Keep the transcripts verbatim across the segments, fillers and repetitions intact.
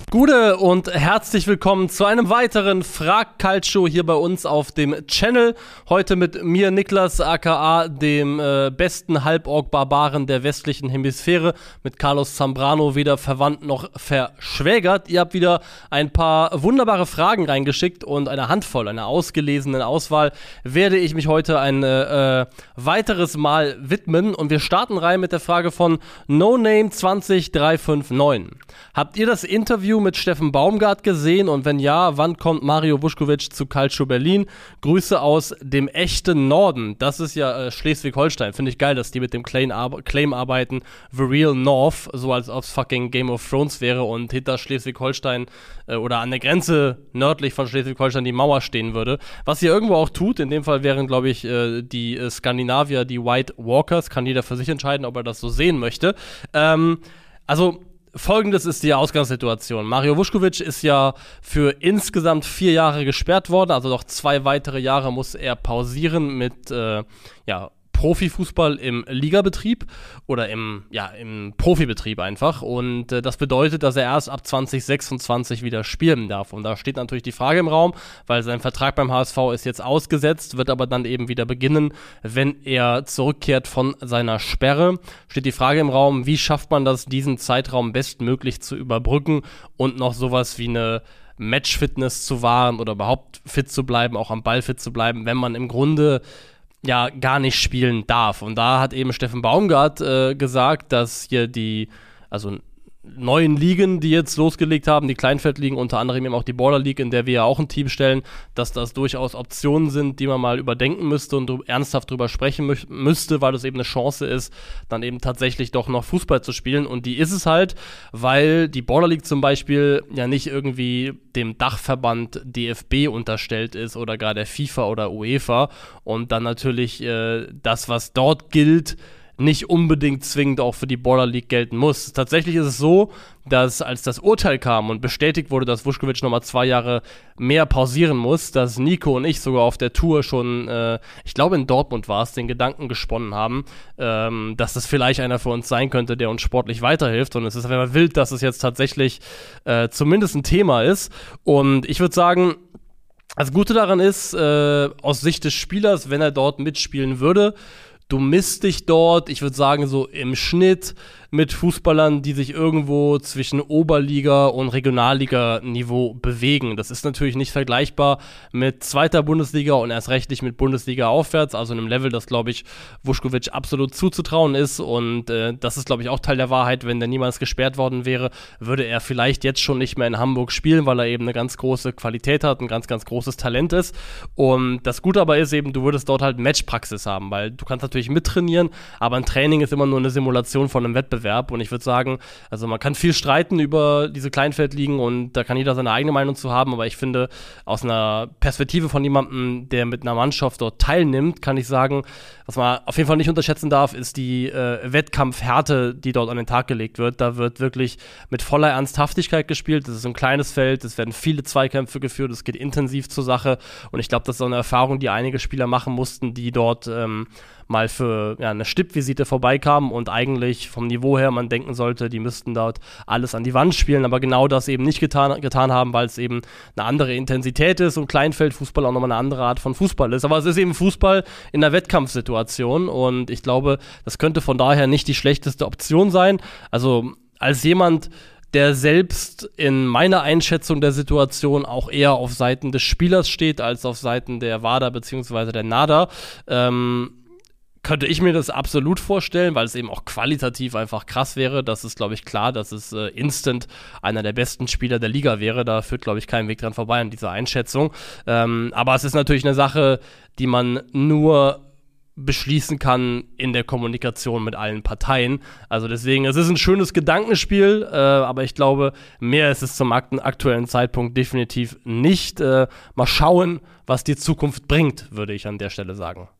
Gute und herzlich willkommen zu einem weiteren Frag Calcio hier bei uns auf dem Channel. Heute mit mir, Niklas, aka dem äh, besten Halborg-Barbaren der westlichen Hemisphäre, mit Carlos Zambrano, weder verwandt noch verschwägert. Ihr habt wieder ein paar wunderbare Fragen reingeschickt und eine Handvoll, eine ausgelesene Auswahl werde ich mich heute ein äh, weiteres Mal widmen. Und wir starten rein mit der Frage von No Name zwanzig drei fünf neun. Habt ihr das Interview mit Steffen Baumgart gesehen und wenn ja, wann kommt Mario Vuskovic zu Calcio Berlin? Grüße aus dem echten Norden. Das ist ja äh, Schleswig-Holstein. Finde ich geil, dass die mit dem Claim, ar- Claim arbeiten, The Real North, so als ob es fucking Game of Thrones wäre und hinter Schleswig-Holstein äh, oder an der Grenze nördlich von Schleswig-Holstein die Mauer stehen würde. Was sie irgendwo auch tut, in dem Fall wären, glaube ich, äh, die äh, Skandinavier, die White Walkers, kann jeder für sich entscheiden, ob er das so sehen möchte. Ähm, also Folgendes ist die Ausgangssituation. Mario Vuskovic ist ja für insgesamt vier Jahre gesperrt worden, also noch zwei weitere Jahre muss er pausieren mit äh, ja, Profifußball im Ligabetrieb oder im, ja, im Profibetrieb einfach. Und äh, das bedeutet, dass er erst ab zwanzig sechsundzwanzig wieder spielen darf. Und da steht natürlich die Frage im Raum, weil sein Vertrag beim H S V ist jetzt ausgesetzt, wird aber dann eben wieder beginnen, wenn er zurückkehrt von seiner Sperre. Steht die Frage im Raum, wie schafft man das, diesen Zeitraum bestmöglich zu überbrücken und noch sowas wie eine Matchfitness zu wahren oder überhaupt fit zu bleiben, auch am Ball fit zu bleiben, wenn man im Grunde ja gar nicht spielen darf. Und da hat eben Steffen Baumgart äh, gesagt, dass hier die, also neuen Ligen, die jetzt losgelegt haben, die Kleinfeldligen, unter anderem eben auch die Border League, in der wir ja auch ein Team stellen, dass das durchaus Optionen sind, die man mal überdenken müsste und ernsthaft drüber sprechen mü- müsste, weil das eben eine Chance ist, dann eben tatsächlich doch noch Fußball zu spielen. Und die ist es halt, weil die Border League zum Beispiel ja nicht irgendwie dem Dachverband D F B unterstellt ist oder gar der FIFA oder UEFA und dann natürlich äh, das, was dort gilt, nicht unbedingt zwingend auch für die Border League gelten muss. Tatsächlich ist es so, dass als das Urteil kam und bestätigt wurde, dass Vuskovic nochmal zwei Jahre mehr pausieren muss, dass Nico und ich sogar auf der Tour schon, äh, ich glaube in Dortmund war es, den Gedanken gesponnen haben, ähm, dass das vielleicht einer für uns sein könnte, der uns sportlich weiterhilft. Und es ist einfach wild, dass es jetzt tatsächlich äh, zumindest ein Thema ist. Und ich würde sagen, das Gute daran ist, äh, aus Sicht des Spielers, wenn er dort mitspielen würde, du misst dich dort, ich würde sagen, so im Schnitt mit Fußballern, die sich irgendwo zwischen Oberliga- und Regionalliga-Niveau bewegen. Das ist natürlich nicht vergleichbar mit zweiter Bundesliga und erst recht nicht mit Bundesliga aufwärts, also einem Level, das, glaube ich, Vuskovic absolut zuzutrauen ist. Und äh, das ist, glaube ich, auch Teil der Wahrheit. Wenn der niemals gesperrt worden wäre, würde er vielleicht jetzt schon nicht mehr in Hamburg spielen, weil er eben eine ganz große Qualität hat, ein ganz, ganz großes Talent ist. Und das Gute aber ist eben, du würdest dort halt Matchpraxis haben, weil du kannst natürlich mittrainieren, aber ein Training ist immer nur eine Simulation von einem Wettbewerb. Und ich würde sagen, also man kann viel streiten über diese Kleinfeldligen und da kann jeder seine eigene Meinung zu haben, aber ich finde, aus einer Perspektive von jemandem, der mit einer Mannschaft dort teilnimmt, kann ich sagen, was man auf jeden Fall nicht unterschätzen darf, ist die äh, Wettkampfhärte, die dort an den Tag gelegt wird. Da wird wirklich mit voller Ernsthaftigkeit gespielt. Das ist ein kleines Feld, es werden viele Zweikämpfe geführt, es geht intensiv zur Sache und ich glaube, das ist so eine Erfahrung, die einige Spieler machen mussten, die dort ähm, mal für ja, eine Stippvisite vorbeikamen und eigentlich vom Niveau her man denken sollte, die müssten dort alles an die Wand spielen, aber genau das eben nicht getan, getan haben, weil es eben eine andere Intensität ist und Kleinfeldfußball auch nochmal eine andere Art von Fußball ist. Aber es ist eben Fußball in einer Wettkampfsituation und ich glaube, das könnte von daher nicht die schlechteste Option sein. Also als jemand, der selbst in meiner Einschätzung der Situation auch eher auf Seiten des Spielers steht, als auf Seiten der WADA bzw. der NADA, ähm, könnte ich mir das absolut vorstellen, weil es eben auch qualitativ einfach krass wäre. Das ist, glaube ich, klar, dass es äh, instant einer der besten Spieler der Liga wäre. Da führt, glaube ich, kein Weg dran vorbei an dieser Einschätzung. Ähm, aber es ist natürlich eine Sache, die man nur beschließen kann in der Kommunikation mit allen Parteien. Also deswegen, es ist ein schönes Gedankenspiel, äh, aber ich glaube, mehr ist es zum aktuellen Zeitpunkt definitiv nicht. Äh, mal schauen, was die Zukunft bringt, würde ich an der Stelle sagen.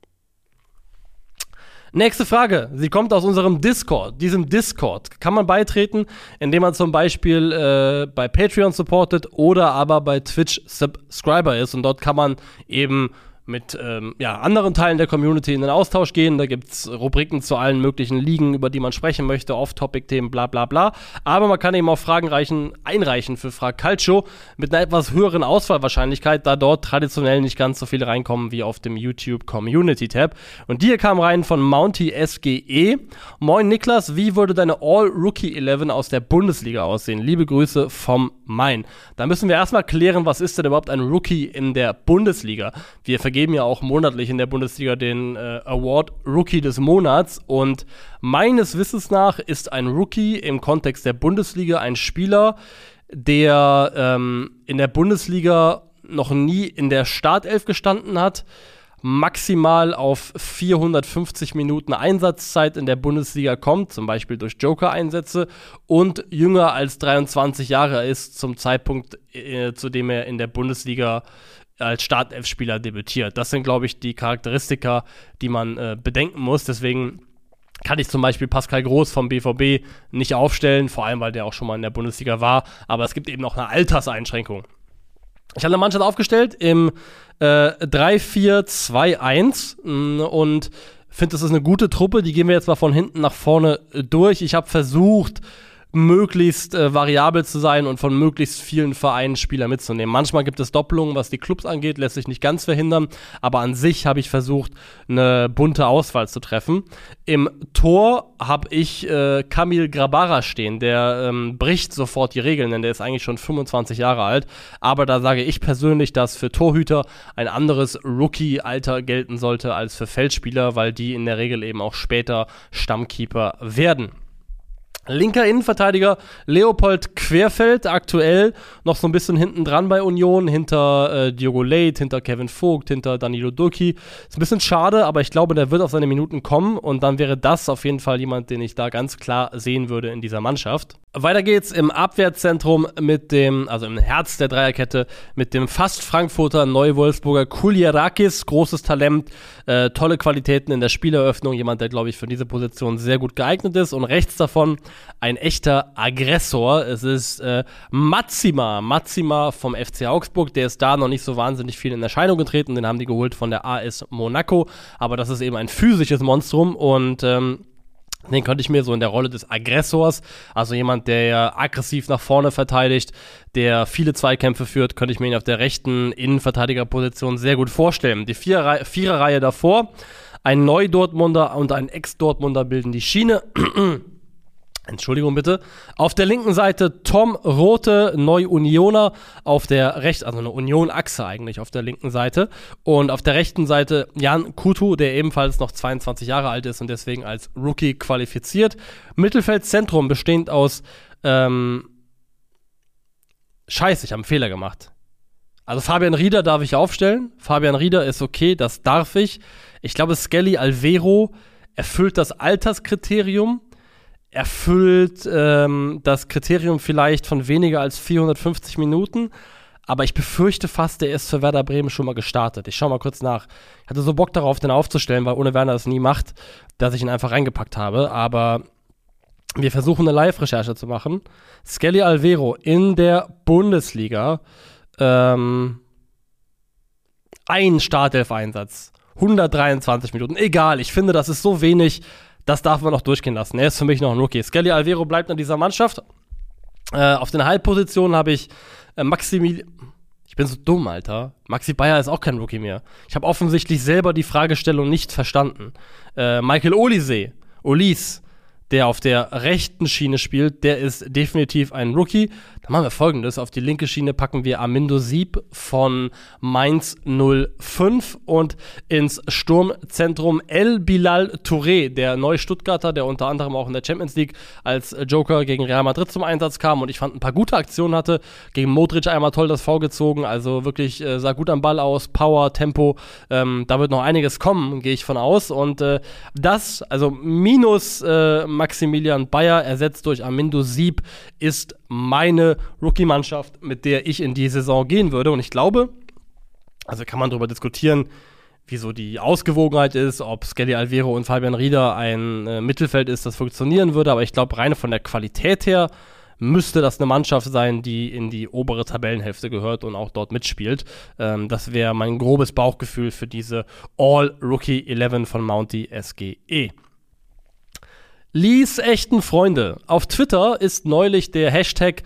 Nächste Frage, sie kommt aus unserem Discord. Diesem Discord kann man beitreten, indem man zum Beispiel äh, bei Patreon supportet oder aber bei Twitch Subscriber ist und dort kann man eben mit ähm, ja, anderen Teilen der Community in den Austausch gehen. Da gibt es Rubriken zu allen möglichen Ligen, über die man sprechen möchte, Off-Topic-Themen, bla bla bla. Aber man kann eben auch Fragen reichen, einreichen für Frag Calcio mit einer etwas höheren Auswahlwahrscheinlichkeit, da dort traditionell nicht ganz so viele reinkommen wie auf dem YouTube Community-Tab. Und die hier kam rein von Mounty S G E. Moin Niklas, wie würde deine All-Rookie elf aus der Bundesliga aussehen? Liebe Grüße vom Main. Da müssen wir erstmal klären, was ist denn überhaupt ein Rookie in der Bundesliga? Wir vergeben geben ja auch monatlich in der Bundesliga den äh, Award Rookie des Monats und meines Wissens nach ist ein Rookie im Kontext der Bundesliga ein Spieler, der ähm, in der Bundesliga noch nie in der Startelf gestanden hat, maximal auf vierhundertfünfzig Minuten Einsatzzeit in der Bundesliga kommt, zum Beispiel durch Joker-Einsätze und jünger als dreiundzwanzig Jahre ist zum Zeitpunkt, äh, zu dem er in der Bundesliga als Startelf-Spieler debütiert. Das sind, glaube ich, die Charakteristika, die man äh, bedenken muss. Deswegen kann ich zum Beispiel Pascal Groß vom B V B nicht aufstellen, vor allem, weil der auch schon mal in der Bundesliga war. Aber es gibt eben noch eine Alterseinschränkung. Ich habe eine Mannschaft aufgestellt im äh, drei vier zwei eins und finde, das ist eine gute Truppe. Die gehen wir jetzt mal von hinten nach vorne durch. Ich habe versucht, möglichst äh, variabel zu sein und von möglichst vielen Vereinen Spieler mitzunehmen. Manchmal gibt es Doppelungen, was die Clubs angeht, lässt sich nicht ganz verhindern, aber an sich habe ich versucht, eine bunte Auswahl zu treffen. Im Tor habe ich äh, Kamil Grabara stehen, der ähm, bricht sofort die Regeln, denn der ist eigentlich schon fünfundzwanzig Jahre alt, aber da sage ich persönlich, dass für Torhüter ein anderes Rookie-Alter gelten sollte als für Feldspieler, weil die in der Regel eben auch später Stammkeeper werden. Linker Innenverteidiger Leopold Querfeld, aktuell noch so ein bisschen hinten dran bei Union, hinter äh, Diogo Leit, hinter Kevin Vogt, hinter Danilo Durki. Ist ein bisschen schade, aber ich glaube, der wird auf seine Minuten kommen und dann wäre das auf jeden Fall jemand, den ich da ganz klar sehen würde in dieser Mannschaft. Weiter geht's im Abwehrzentrum mit dem, also im Herz der Dreierkette, mit dem fast Frankfurter Neu-Wolfsburger Kulierakis, großes Talent, äh, tolle Qualitäten in der Spieleröffnung, jemand, der, glaube ich, für diese Position sehr gut geeignet ist und rechts davon ein echter Aggressor. Es ist äh, Matsima, Matsima vom F C Augsburg, der ist da noch nicht so wahnsinnig viel in Erscheinung getreten, den haben die geholt von der A S Monaco, aber das ist eben ein physisches Monstrum und ähm, den könnte ich mir so in der Rolle des Aggressors, also jemand, der ja aggressiv nach vorne verteidigt, der viele Zweikämpfe führt, könnte ich mir ihn auf der rechten Innenverteidigerposition sehr gut vorstellen. Die Viererreihe, Viererreihe davor, ein Neu-Dortmunder und ein Ex-Dortmunder bilden die Schiene. Entschuldigung bitte. Auf der linken Seite Tom Rothe, Neu-Unioner, auf der rechten, also eine Union-Achse eigentlich auf der linken Seite. Und auf der rechten Seite Jan Kutu, der ebenfalls noch zweiundzwanzig Jahre alt ist und deswegen als Rookie qualifiziert. Mittelfeldzentrum bestehend aus, ähm, Scheiße, ich habe einen Fehler gemacht. Also Fabian Rieder darf ich aufstellen. Fabian Rieder ist okay, das darf ich. Ich glaube, Skelly Alvero erfüllt das Alterskriterium. Erfüllt ähm, das Kriterium vielleicht von weniger als vierhundertfünfzig Minuten, aber ich befürchte fast, der ist für Werder Bremen schon mal gestartet. Ich schau mal kurz nach. Ich hatte so Bock darauf, den aufzustellen, weil ohne Werner das nie macht, dass ich ihn einfach reingepackt habe, aber wir versuchen eine Live-Recherche zu machen. Skelly Alvero in der Bundesliga, ähm, ein Startelf-Einsatz, hundertdreiundzwanzig Minuten, egal, ich finde, das ist so wenig. Das darf man noch durchgehen lassen. Er ist für mich noch ein Rookie. Skelly Alvero bleibt in dieser Mannschaft. Äh, auf den Halbpositionen habe ich äh, Maximil... Ich bin so dumm, Alter. Maxi Bayer ist auch kein Rookie mehr. Ich habe offensichtlich selber die Fragestellung nicht verstanden. Äh, Michael Olise, Olis, der auf der rechten Schiene spielt, der ist definitiv ein Rookie. Dann machen wir Folgendes. Auf die linke Schiene packen wir Armindo Sieb von Mainz null fünf und ins Sturmzentrum El Bilal Touré, der Neu-Stuttgarter, der unter anderem auch in der Champions League als Joker gegen Real Madrid zum Einsatz kam und ich fand ein paar gute Aktionen hatte. Gegen Modric einmal toll das V gezogen, also wirklich äh, sah gut am Ball aus, Power, Tempo. Ähm, da wird noch einiges kommen, gehe ich von aus. Und äh, das, also minus äh, Maximilian Bayer ersetzt durch Armindo Sieb, ist meine Rookie-Mannschaft, mit der ich in die Saison gehen würde. Und ich glaube, also kann man darüber diskutieren, wieso die Ausgewogenheit ist, ob Skelly Alvero und Fabian Rieder ein äh, Mittelfeld ist, das funktionieren würde. Aber ich glaube, rein von der Qualität her müsste das eine Mannschaft sein, die in die obere Tabellenhälfte gehört und auch dort mitspielt. Ähm, das wäre mein grobes Bauchgefühl für diese All-Rookie elf von Mounty S G E. Lees echten Freunde. Auf Twitter ist neulich der Hashtag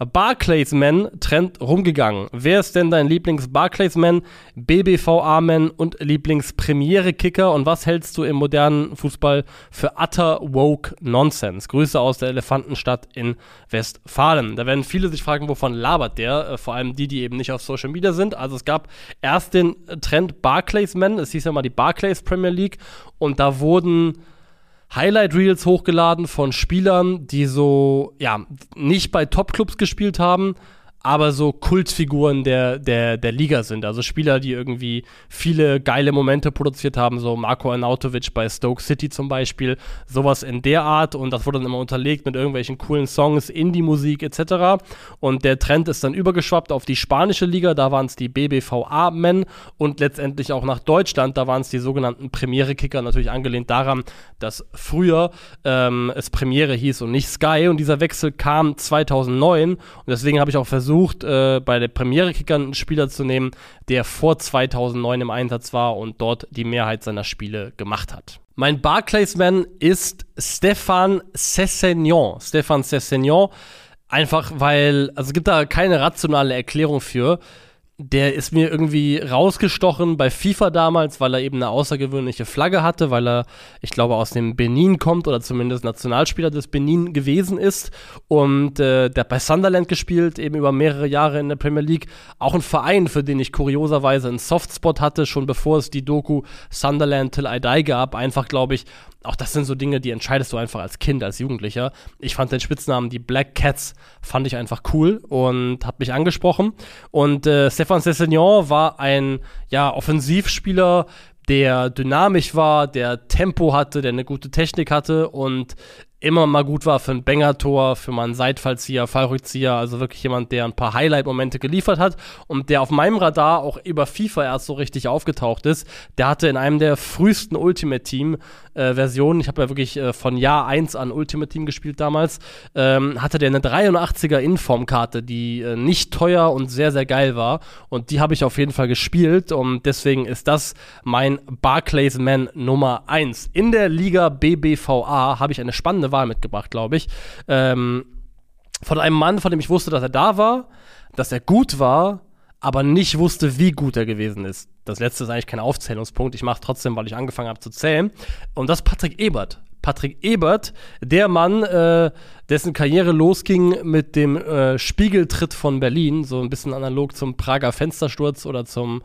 Barclaysman-Trend rumgegangen. Wer ist denn dein Lieblings-Barclaysman, B B V A-Man und Lieblings-Premiere-Kicker und was hältst du im modernen Fußball für utter woke Nonsense? Grüße aus der Elefantenstadt in Westfalen. Da werden viele sich fragen, wovon labert der? Äh, vor allem die, die eben nicht auf Social Media sind. Also es gab erst den Trend Barclaysman, es hieß ja mal die Barclays Premier League und da wurden Highlight-Reels hochgeladen von Spielern, die so, ja, nicht bei Top-Clubs gespielt haben, aber so Kultfiguren der, der, der Liga sind. Also Spieler, die irgendwie viele geile Momente produziert haben, so Marko Arnautovic bei Stoke City zum Beispiel, sowas in der Art. Und das wurde dann immer unterlegt mit irgendwelchen coolen Songs, Indie-Musik et cetera. Und der Trend ist dann übergeschwappt auf die spanische Liga, da waren es die B B V A-Men und letztendlich auch nach Deutschland, da waren es die sogenannten Premiere-Kicker, natürlich angelehnt daran, dass früher ähm, es Premiere hieß und nicht Sky. Und dieser Wechsel kam zweitausendneun und deswegen habe ich auch versucht, Äh, bei der Premiere-Kicker einen Spieler zu nehmen, der vor zweitausendneun im Einsatz war und dort die Mehrheit seiner Spiele gemacht hat. Mein Barclaysman ist Stéphane Sessegnon. Stéphane Sessegnon, einfach weil, also es gibt da keine rationale Erklärung für. Der ist mir irgendwie rausgestochen bei FIFA damals, weil er eben eine außergewöhnliche Flagge hatte, weil er, ich glaube, aus dem Benin kommt oder zumindest Nationalspieler des Benin gewesen ist und äh, der hat bei Sunderland gespielt, eben über mehrere Jahre in der Premier League. Auch ein Verein, für den ich kurioserweise einen Softspot hatte, schon bevor es die Doku Sunderland Till I Die gab. Einfach, glaube ich, auch das sind so Dinge, die entscheidest du einfach als Kind, als Jugendlicher. Ich fand den Spitznamen, die Black Cats, fand ich einfach cool und hat mich angesprochen. Und äh, Stéphane Sessegnon war ein, ja, Offensivspieler, der dynamisch war, der Tempo hatte, der eine gute Technik hatte und immer mal gut war für ein Banger-Tor, für mal einen Seitfallzieher, Fallrückzieher, also wirklich jemand, der ein paar Highlight-Momente geliefert hat und der auf meinem Radar auch über FIFA erst so richtig aufgetaucht ist. Der hatte in einem der frühesten Ultimate-Team-Versionen, äh, ich habe ja wirklich äh, von Jahr eins an Ultimate-Team gespielt damals, ähm, hatte der eine dreiundachtziger Informkarte, die äh, nicht teuer und sehr, sehr geil war und die habe ich auf jeden Fall gespielt und deswegen ist das mein Barclaysman Nummer eins. In der Liga B B V A habe ich eine spannende Wahl mitgebracht, glaube ich. Ähm, von einem Mann, von dem ich wusste, dass er da war, dass er gut war, aber nicht wusste, wie gut er gewesen ist. Das letzte ist eigentlich kein Aufzählungspunkt. Ich mache es trotzdem, weil ich angefangen habe zu zählen. Und das ist Patrick Ebert. Patrick Ebert, der Mann, äh, dessen Karriere losging mit dem äh, Spiegeltritt von Berlin, so ein bisschen analog zum Prager Fenstersturz oder zum,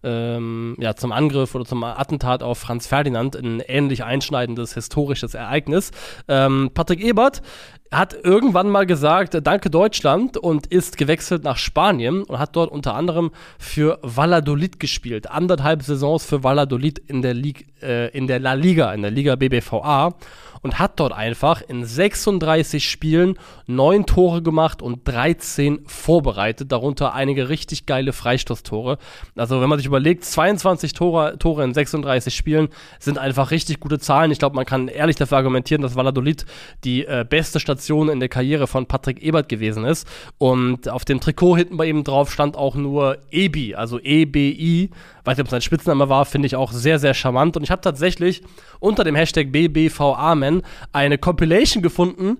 ähm, ja, zum Angriff oder zum Attentat auf Franz Ferdinand, ein ähnlich einschneidendes historisches Ereignis. Ähm, Patrick Ebert hat irgendwann mal gesagt, danke Deutschland, und ist gewechselt nach Spanien und hat dort unter anderem für Valladolid gespielt. Anderthalb Saisons für Valladolid in der, Liga, äh, in der La Liga, in der Liga B B V A. Und hat dort einfach in sechsunddreißig Spielen neun Tore gemacht und dreizehn vorbereitet, darunter einige richtig geile Freistoßtore. Also wenn man sich überlegt, zweiundzwanzig Tore, Tore in sechsunddreißig Spielen sind einfach richtig gute Zahlen. Ich glaube, man kann ehrlich dafür argumentieren, dass Valladolid die äh, beste Station in der Karriere von Patrick Ebert gewesen ist. Und auf dem Trikot hinten bei ihm drauf stand auch nur Ebi, also E B I. Weiß nicht, ob es sein Spitzname war, finde ich auch sehr, sehr charmant. Und ich habe tatsächlich unter dem Hashtag B B V A-Man eine Compilation gefunden,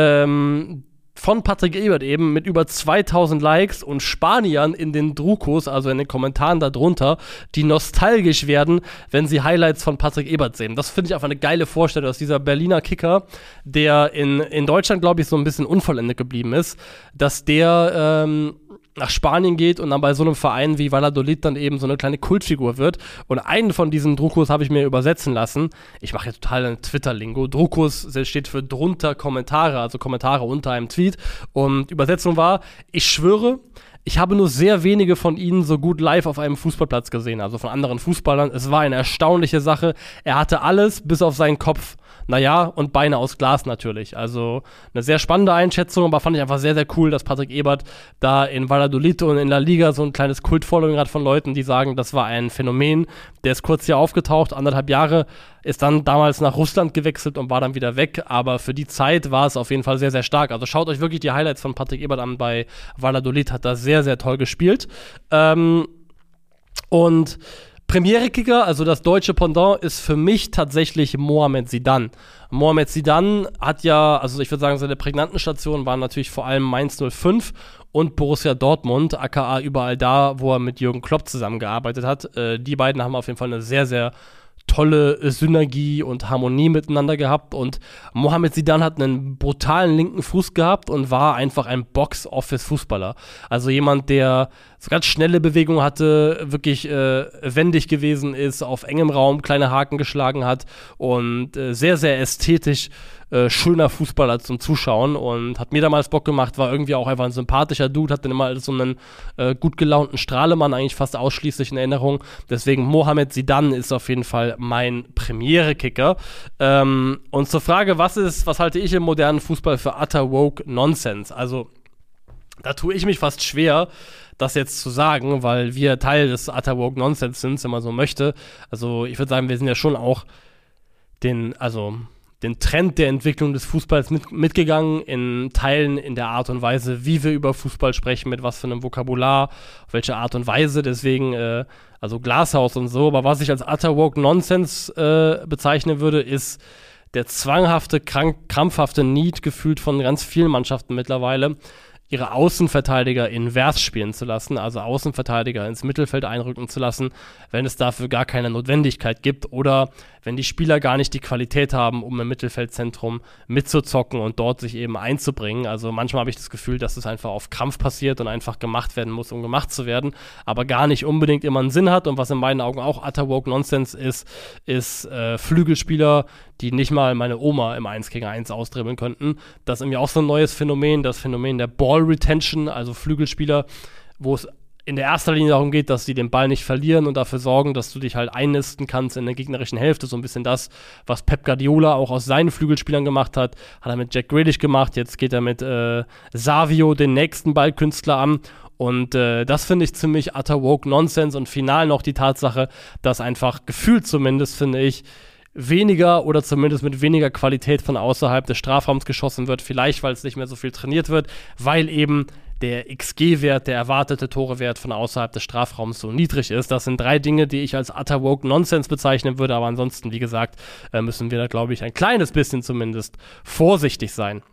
ähm, von Patrick Ebert eben mit über zweitausend Likes und Spaniern in den Drukos, also in den Kommentaren darunter, die nostalgisch werden, wenn sie Highlights von Patrick Ebert sehen. Das finde ich einfach eine geile Vorstellung, dass dieser Berliner Kicker, der in, in Deutschland, glaube ich, so ein bisschen unvollendet geblieben ist, dass der ähm, nach Spanien geht und dann bei so einem Verein wie Valladolid dann eben so eine kleine Kultfigur wird. Und einen von diesen Drukos habe ich mir übersetzen lassen. Ich mache ja total einen Twitter-Lingo. Drukos steht für drunter Kommentare, also Kommentare unter einem Tweet. Und Übersetzung war, ich schwöre, ich habe nur sehr wenige von ihnen so gut live auf einem Fußballplatz gesehen, also von anderen Fußballern. Es war eine erstaunliche Sache. Er hatte alles bis auf seinen Kopf. Naja, und Beine aus Glas natürlich. Also eine sehr spannende Einschätzung, aber fand ich einfach sehr, sehr cool, dass Patrick Ebert da in Valladolid und in La Liga so ein kleines Kult-Following hat von Leuten, die sagen, das war ein Phänomen. Der ist kurz hier aufgetaucht, anderthalb Jahre, ist dann damals nach Russland gewechselt und war dann wieder weg, aber für die Zeit war es auf jeden Fall sehr, sehr stark. Also schaut euch wirklich die Highlights von Patrick Ebert an bei Valladolid, hat da sehr, sehr toll gespielt. Ähm, und Premiere-Kicker, also das deutsche Pendant, ist für mich tatsächlich Mohamed Zidane. Mohamed Zidane hat ja, also ich würde sagen, seine prägnanten Stationen waren natürlich vor allem Mainz null fünf und Borussia Dortmund, aka überall da, wo er mit Jürgen Klopp zusammengearbeitet hat. Äh, die beiden haben auf jeden Fall eine sehr, sehr tolle Synergie und Harmonie miteinander gehabt und Mohamed Zidane hat einen brutalen linken Fuß gehabt und war einfach ein Box-Office-Fußballer. Also jemand, der so ganz schnelle Bewegungen hatte, wirklich äh, wendig gewesen ist, auf engem Raum kleine Haken geschlagen hat und äh, sehr, sehr ästhetisch äh, schöner Fußballer zum Zuschauen und hat mir damals Bock gemacht, war irgendwie auch einfach ein sympathischer Dude, hat dann immer so einen äh, gut gelaunten Strahlemann eigentlich fast ausschließlich in Erinnerung. Deswegen Mohamed Zidane ist auf jeden Fall mein Premiere-Kicker. Ähm, und zur Frage, was ist, was halte ich im modernen Fußball für utter woke Nonsense? Also, da tue ich mich fast schwer, das jetzt zu sagen, weil wir Teil des utter woke Nonsense sind, wenn man so möchte. Also, ich würde sagen, wir sind ja schon auch den, also den Trend der Entwicklung des Fußballs mit, mitgegangen, in Teilen in der Art und Weise, wie wir über Fußball sprechen, mit was für einem Vokabular, auf welche Art und Weise, deswegen, äh, also Glashaus und so, aber was ich als utter woke Nonsense äh, bezeichnen würde, ist der zwanghafte, krank, krampfhafte Need gefühlt von ganz vielen Mannschaften mittlerweile, ihre Außenverteidiger invers spielen zu lassen, also Außenverteidiger ins Mittelfeld einrücken zu lassen, wenn es dafür gar keine Notwendigkeit gibt oder wenn die Spieler gar nicht die Qualität haben, um im Mittelfeldzentrum mitzuzocken und dort sich eben einzubringen. Also manchmal habe ich das Gefühl, dass es einfach auf Krampf passiert und einfach gemacht werden muss, um gemacht zu werden, aber gar nicht unbedingt immer einen Sinn hat und was in meinen Augen auch utter woke Nonsense ist, ist äh, Flügelspieler, die nicht mal meine Oma im eins gegen eins ausdribbeln könnten. Das ist irgendwie auch so ein neues Phänomen, das Phänomen der Ball Retention, also Flügelspieler, wo es in der ersten Linie darum geht, dass sie den Ball nicht verlieren und dafür sorgen, dass du dich halt einnisten kannst in der gegnerischen Hälfte. So ein bisschen das, was Pep Guardiola auch aus seinen Flügelspielern gemacht hat. Hat er mit Jack Grealish gemacht, jetzt geht er mit äh, Savio, den nächsten Ballkünstler, an. Und äh, das finde ich ziemlich utter woke Nonsense und final noch die Tatsache, dass einfach gefühlt zumindest, finde ich, weniger oder zumindest mit weniger Qualität von außerhalb des Strafraums geschossen wird. Vielleicht, weil es nicht mehr so viel trainiert wird, weil eben der X G-Wert, der erwartete Torewert von außerhalb des Strafraums so niedrig ist. Das sind drei Dinge, die ich als utter woke Nonsense bezeichnen würde, aber ansonsten, wie gesagt, müssen wir da, glaube ich, ein kleines bisschen zumindest vorsichtig sein.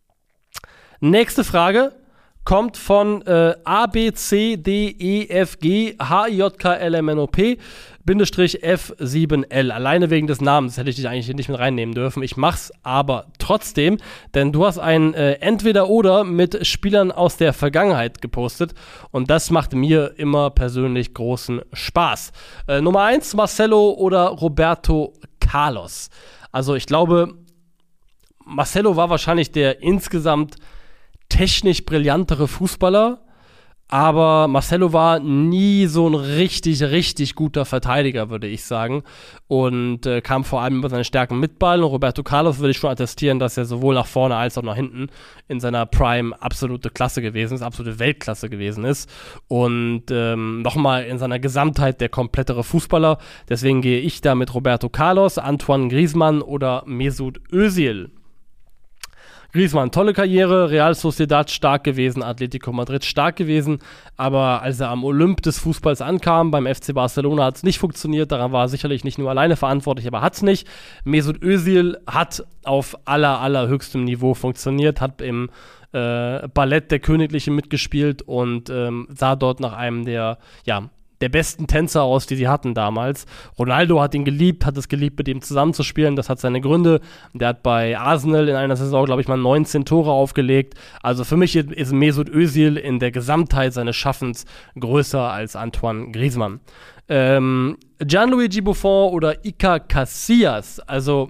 Nächste Frage kommt von äh, A, B, C, D, E, F, G, H, I, J, K, L, M, N, O, P, Bindestrich F sieben L. Alleine wegen des Namens hätte ich dich eigentlich nicht mit reinnehmen dürfen. Ich mach's aber trotzdem, denn du hast ein äh, Entweder-Oder mit Spielern aus der Vergangenheit gepostet und das macht mir immer persönlich großen Spaß. Äh, Nummer eins, Marcelo oder Roberto Carlos. Also ich glaube, Marcelo war wahrscheinlich der insgesamt technisch brillantere Fußballer, aber Marcelo war nie so ein richtig, richtig guter Verteidiger, würde ich sagen, und äh, kam vor allem über seine Stärken mit Ball. Und Roberto Carlos würde ich schon attestieren, dass er sowohl nach vorne als auch nach hinten in seiner Prime absolute Klasse gewesen ist, absolute Weltklasse gewesen ist und ähm, nochmal in seiner Gesamtheit der komplettere Fußballer. Deswegen gehe ich da mit Roberto Carlos, Antoine Griezmann oder Mesut Özil. Griezmann, tolle Karriere, Real Sociedad stark gewesen, Atletico Madrid stark gewesen, aber als er am Olymp des Fußballs ankam, beim F C Barcelona hat es nicht funktioniert, daran war er sicherlich nicht nur alleine verantwortlich, aber hat es nicht. Mesut Özil hat auf aller, allerhöchstem Niveau funktioniert, hat im äh, Ballett der Königlichen mitgespielt und ähm, sah dort nach einem der, ja, der besten Tänzer aus, die sie hatten damals. Ronaldo hat ihn geliebt, hat es geliebt, mit ihm zusammenzuspielen. Das hat seine Gründe. Der hat bei Arsenal in einer Saison, glaube ich, mal neunzehn Tore aufgelegt. Also für mich ist Mesut Özil in der Gesamtheit seines Schaffens größer als Antoine Griezmann. Ähm, Gianluigi Buffon oder Iker Casillas. Also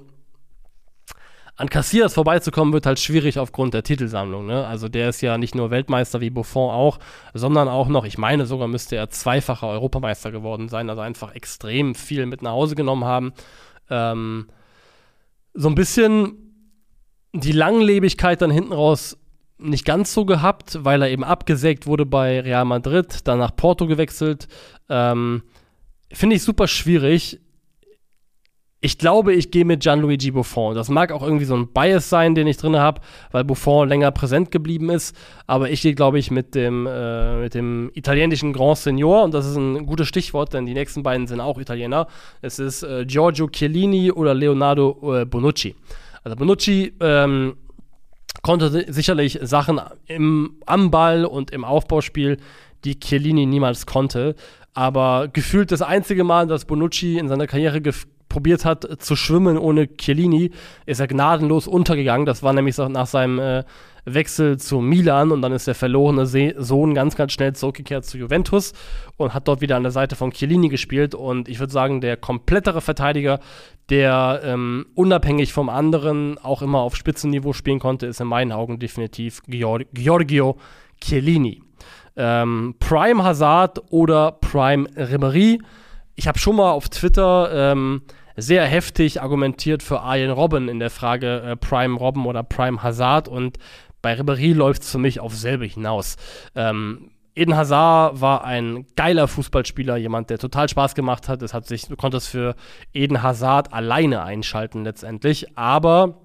an Casillas vorbeizukommen wird halt schwierig aufgrund der Titelsammlung, ne? Also der ist ja nicht nur Weltmeister wie Buffon auch, sondern auch noch, ich meine sogar müsste er zweifacher Europameister geworden sein, also einfach extrem viel mit nach Hause genommen haben. Ähm, so ein bisschen die Langlebigkeit dann hinten raus nicht ganz so gehabt, weil er eben abgesägt wurde bei Real Madrid, dann nach Porto gewechselt. Ähm, finde ich super schwierig. Ich glaube, ich gehe mit Gianluigi Buffon. Das mag auch irgendwie so ein Bias sein, den ich drin habe, weil Buffon länger präsent geblieben ist. Aber ich gehe, glaube ich, mit dem, äh, mit dem italienischen Grand Senior. Und das ist ein gutes Stichwort, denn die nächsten beiden sind auch Italiener. Es ist äh, Giorgio Chiellini oder Leonardo äh, Bonucci. Also Bonucci ähm, konnte sicherlich Sachen im, am Ball und im Aufbauspiel, die Chiellini niemals konnte. Aber gefühlt das einzige Mal, dass Bonucci in seiner Karriere gef- probiert hat zu schwimmen ohne Chiellini, ist er gnadenlos untergegangen. Das war nämlich so nach seinem äh, Wechsel zu Milan und dann ist der verlorene Se- Sohn ganz, ganz schnell zurückgekehrt zu Juventus und hat dort wieder an der Seite von Chiellini gespielt. Und ich würde sagen, der komplettere Verteidiger, der ähm, unabhängig vom anderen auch immer auf Spitzenniveau spielen konnte, ist in meinen Augen definitiv Gior- Giorgio Chiellini. Ähm, Prime Hazard oder Prime Ribéry. Ich habe schon mal auf Twitter ähm, sehr heftig argumentiert für Arjen Robben in der Frage äh, Prime Robben oder Prime Hazard und bei Ribéry läuft es für mich auf selbe hinaus. Ähm, Eden Hazard war ein geiler Fußballspieler, jemand, der total Spaß gemacht hat. Es hat sich, du konntest für Eden Hazard alleine einschalten letztendlich, aber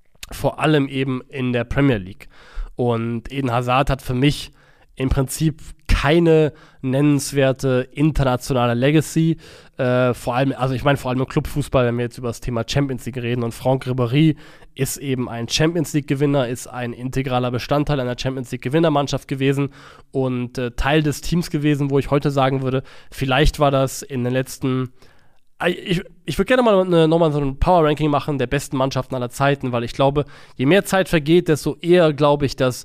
vor allem eben in der Premier League. Und Eden Hazard hat für mich im Prinzip keine nennenswerte internationale Legacy. Äh, vor allem, also ich meine vor allem im Clubfußball, wenn wir jetzt über das Thema Champions League reden. Und Franck Ribéry ist eben ein Champions League-Gewinner, ist ein integraler Bestandteil einer Champions League-Gewinnermannschaft gewesen und äh, Teil des Teams gewesen, wo ich heute sagen würde, vielleicht war das in den letzten Ich, ich würde gerne mal eine, nochmal so ein Power-Ranking machen der besten Mannschaften aller Zeiten, weil ich glaube, je mehr Zeit vergeht, desto eher glaube ich, dass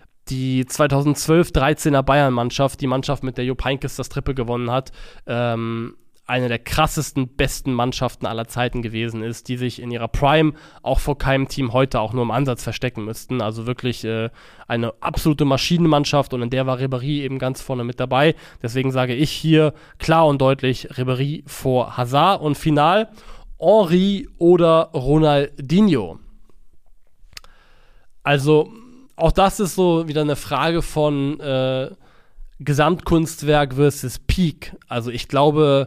die zweitausendzwölf dreizehner Bayern-Mannschaft, die Mannschaft, mit der Jupp Heynckes das Triple gewonnen hat, ähm, eine der krassesten, besten Mannschaften aller Zeiten gewesen ist, die sich in ihrer Prime auch vor keinem Team heute auch nur im Ansatz verstecken müssten. Also wirklich äh, eine absolute Maschinenmannschaft und in der war Ribéry eben ganz vorne mit dabei. Deswegen sage ich hier klar und deutlich Ribéry vor Hazard und final Henry oder Ronaldinho. Also auch das ist so wieder eine Frage von äh, Gesamtkunstwerk versus Peak. Also ich glaube,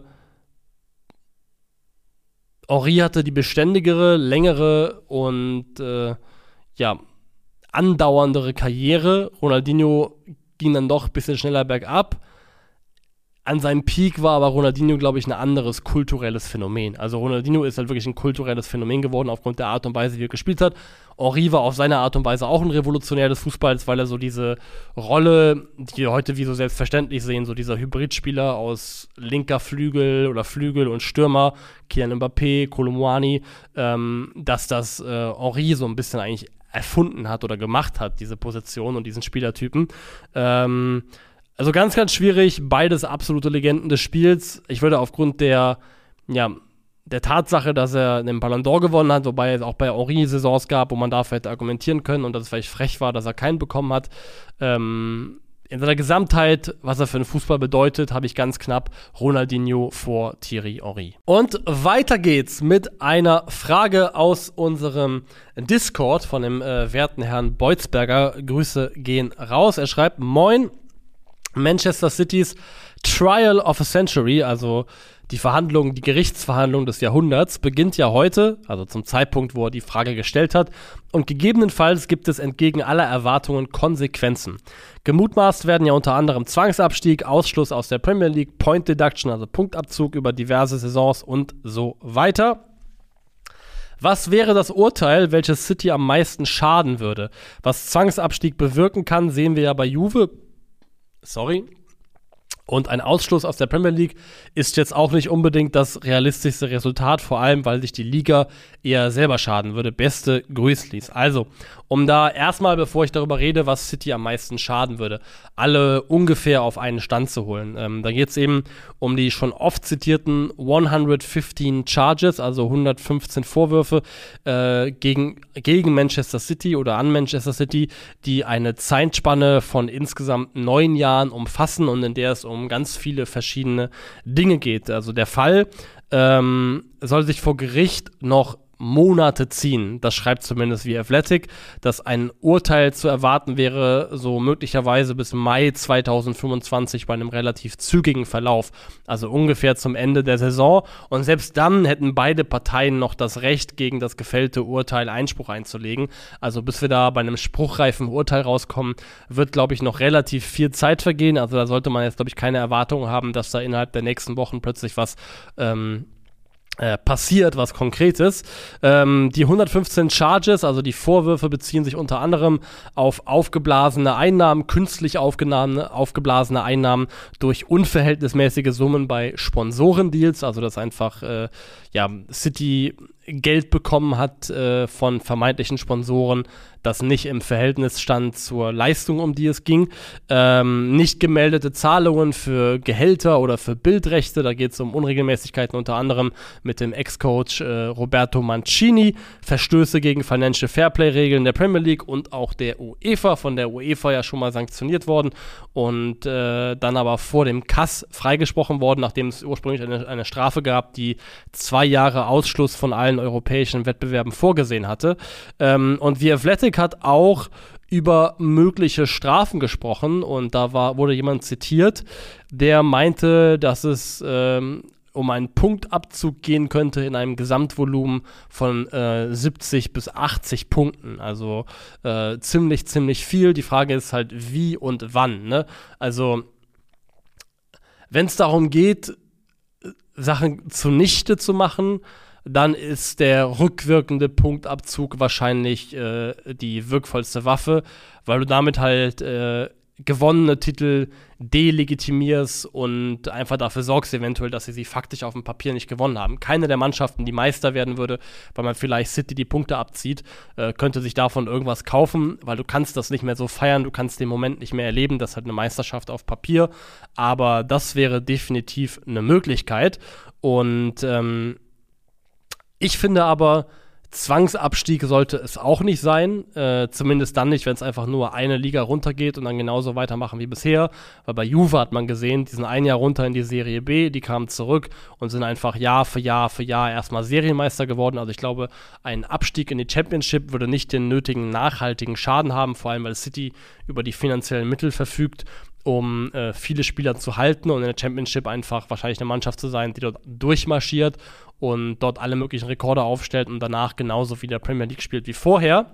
Henry hatte die beständigere, längere und äh, ja, andauerndere Karriere. Ronaldinho ging dann doch ein bisschen schneller bergab. An seinem Peak war aber Ronaldinho, glaube ich, ein anderes kulturelles Phänomen. Also Ronaldinho ist halt wirklich ein kulturelles Phänomen geworden aufgrund der Art und Weise, wie er gespielt hat. Henry war auf seine Art und Weise auch ein Revolutionär des Fußballs, weil er so diese Rolle, die wir heute wie so selbstverständlich sehen, so dieser Hybridspieler aus linker Flügel oder Flügel und Stürmer, Kylian Mbappé, Kolo Muani, ähm, dass das äh, Henry so ein bisschen eigentlich erfunden hat oder gemacht hat, diese Position und diesen Spielertypen. Ähm, Also ganz, ganz schwierig, beides absolute Legenden des Spiels. Ich würde aufgrund der, ja, der Tatsache, dass er den Ballon d'Or gewonnen hat, wobei es auch bei Henry Saisons gab, wo man dafür hätte argumentieren können und dass es vielleicht frech war, dass er keinen bekommen hat. Ähm, in seiner Gesamtheit, was er für den Fußball bedeutet, habe ich ganz knapp Ronaldinho vor Thierry Henry. Und weiter geht's mit einer Frage aus unserem Discord von dem äh, werten Herrn Beutzberger. Grüße gehen raus. Er schreibt: Moin, Manchester City's Trial of a Century, also die Verhandlung, die Gerichtsverhandlung des Jahrhunderts, beginnt ja heute, also zum Zeitpunkt, wo er die Frage gestellt hat, und gegebenenfalls gibt es entgegen aller Erwartungen Konsequenzen. Gemutmaßt werden ja unter anderem Zwangsabstieg, Ausschluss aus der Premier League, Point Deduction, also Punktabzug über diverse Saisons und so weiter. Was wäre das Urteil, welches City am meisten schaden würde? Was Zwangsabstieg bewirken kann, sehen wir ja bei Juve. Sorry. Und ein Ausschluss aus der Premier League ist jetzt auch nicht unbedingt das realistischste Resultat, vor allem, weil sich die Liga eher selber schaden würde. Beste Grüßlis. Also, um da erstmal, bevor ich darüber rede, was City am meisten schaden würde, alle ungefähr auf einen Stand zu holen. Ähm, da geht es eben um die schon oft zitierten hundertfünfzehn Charges, also hundertfünfzehn Vorwürfe äh, gegen, gegen Manchester City oder an Manchester City, die eine Zeitspanne von insgesamt neun Jahren umfassen und in der es um ganz viele verschiedene Dinge geht. Also der Fall ähm, soll sich vor Gericht noch Monate ziehen. Das schreibt zumindest The Athletic, dass ein Urteil zu erwarten wäre, so möglicherweise bis Mai zweitausendfünfundzwanzig bei einem relativ zügigen Verlauf, also ungefähr zum Ende der Saison. Und selbst dann hätten beide Parteien noch das Recht, gegen das gefällte Urteil Einspruch einzulegen. Also bis wir da bei einem spruchreifen Urteil rauskommen, wird, glaube ich, noch relativ viel Zeit vergehen. Also da sollte man jetzt, glaube ich, keine Erwartungen haben, dass da innerhalb der nächsten Wochen plötzlich was ähm, Äh, passiert, was Konkretes. Ähm, die hundertfünfzehn Charges, also die Vorwürfe, beziehen sich unter anderem auf aufgeblasene Einnahmen, künstlich aufgenahme, aufgeblasene Einnahmen durch unverhältnismäßige Summen bei Sponsorendeals, also dass einfach äh, ja, City Geld bekommen hat äh, von vermeintlichen Sponsoren, das nicht im Verhältnis stand zur Leistung, um die es ging. Ähm, nicht gemeldete Zahlungen für Gehälter oder für Bildrechte, da geht es um Unregelmäßigkeiten unter anderem mit dem Ex-Coach äh, Roberto Mancini, Verstöße gegen Financial Fairplay-Regeln der Premier League und auch der UEFA, von der UEFA ja schon mal sanktioniert worden und äh, dann aber vor dem K A S freigesprochen worden, nachdem es ursprünglich eine, eine Strafe gab, die zwei Jahre Ausschluss von allen europäischen Wettbewerben vorgesehen hatte. Ähm, und The Athletic hat auch über mögliche Strafen gesprochen und da war, wurde jemand zitiert, der meinte, dass es ähm, um einen Punktabzug gehen könnte in einem Gesamtvolumen von äh, siebzig bis achtzig Punkten. Also äh, ziemlich, ziemlich viel. Die Frage ist halt, wie und wann, ne? Also, wenn es darum geht, Sachen zunichte zu machen, dann ist der rückwirkende Punktabzug wahrscheinlich äh, die wirkvollste Waffe, weil du damit halt äh, gewonnene Titel delegitimierst und einfach dafür sorgst eventuell, dass sie sie faktisch auf dem Papier nicht gewonnen haben. Keine der Mannschaften, die Meister werden würde, weil man vielleicht City die Punkte abzieht, äh, könnte sich davon irgendwas kaufen, weil du kannst das nicht mehr so feiern, du kannst den Moment nicht mehr erleben, das ist halt eine Meisterschaft auf Papier, aber das wäre definitiv eine Möglichkeit und ähm, ich finde aber, Zwangsabstieg sollte es auch nicht sein, äh, zumindest dann nicht, wenn es einfach nur eine Liga runtergeht und dann genauso weitermachen wie bisher, weil bei Juve hat man gesehen, die sind ein Jahr runter in die Serie B, die kamen zurück und sind einfach Jahr für Jahr für Jahr erstmal Serienmeister geworden, also ich glaube, ein Abstieg in die Championship würde nicht den nötigen nachhaltigen Schaden haben, vor allem weil City über die finanziellen Mittel verfügt, um äh, viele Spieler zu halten und in der Championship einfach wahrscheinlich eine Mannschaft zu sein, die dort durchmarschiert und dort alle möglichen Rekorde aufstellt und danach genauso wie der Premier League spielt wie vorher.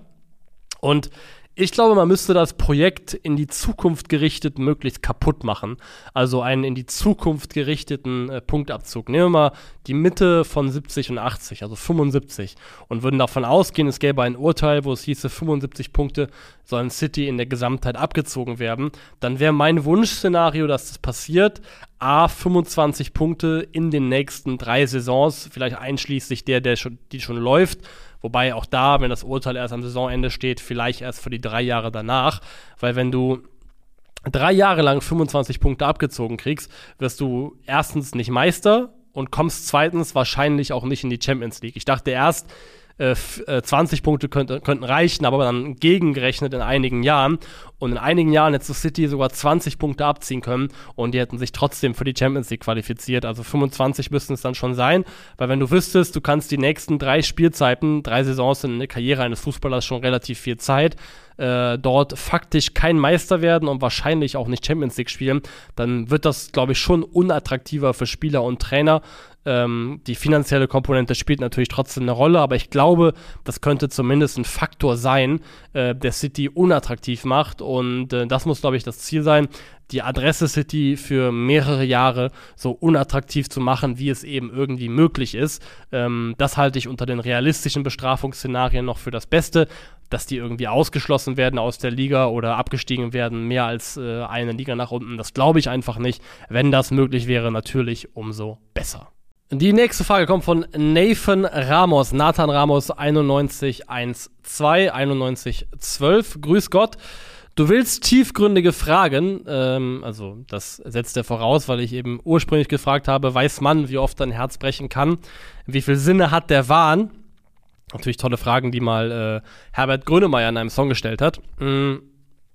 Und ich glaube, man müsste das Projekt in die Zukunft gerichtet möglichst kaputt machen. Also einen in die Zukunft gerichteten äh, Punktabzug. Nehmen wir mal die Mitte von siebzig und achtzig, also fünfundsiebzig. Und würden davon ausgehen, es gäbe ein Urteil, wo es hieße, fünfundsiebzig Punkte sollen City in der Gesamtheit abgezogen werden. Dann wäre mein Wunschszenario, dass das passiert. A, fünfundzwanzig Punkte in den nächsten drei Saisons, vielleicht einschließlich der, der schon, die schon läuft. Wobei auch da, wenn das Urteil erst am Saisonende steht, vielleicht erst für die drei Jahre danach. Weil wenn du drei Jahre lang fünfundzwanzig Punkte abgezogen kriegst, wirst du erstens nicht Meister und kommst zweitens wahrscheinlich auch nicht in die Champions League. Ich dachte erst, äh, zwanzig Punkte könnte, könnten reichen, aber dann gegengerechnet in einigen Jahren. Und in einigen Jahren hätte City sogar zwanzig Punkte abziehen können und die hätten sich trotzdem für die Champions League qualifiziert. Also fünfundzwanzig müssten es dann schon sein, weil wenn du wüsstest, du kannst die nächsten drei Spielzeiten, drei Saisons in der Karriere eines Fußballers schon relativ viel Zeit, äh, dort faktisch kein Meister werden und wahrscheinlich auch nicht Champions League spielen, dann wird das, glaube ich, schon unattraktiver für Spieler und Trainer. Ähm, die finanzielle Komponente spielt natürlich trotzdem eine Rolle, aber ich glaube, das könnte zumindest ein Faktor sein, äh, der City unattraktiv macht und äh, das muss, glaube ich, das Ziel sein, die Adresse City für mehrere Jahre so unattraktiv zu machen, wie es eben irgendwie möglich ist. Ähm, das halte ich unter den realistischen Bestrafungsszenarien noch für das Beste, dass die irgendwie ausgeschlossen werden aus der Liga oder abgestiegen werden, mehr als äh, eine Liga nach unten. Das glaube ich einfach nicht. Wenn das möglich wäre, natürlich umso besser. Die nächste Frage kommt von Nathan Ramos, Nathan Ramos einundneunzig eins zwei, einundneunzig zwölf. Grüß Gott. Du willst tiefgründige Fragen, ähm, also das setzt er voraus, weil ich eben ursprünglich gefragt habe, weiß man, wie oft dein Herz brechen kann? Wie viel Sinne hat der Wahn? Natürlich tolle Fragen, die mal äh, Herbert Grönemeyer in einem Song gestellt hat. Mhm.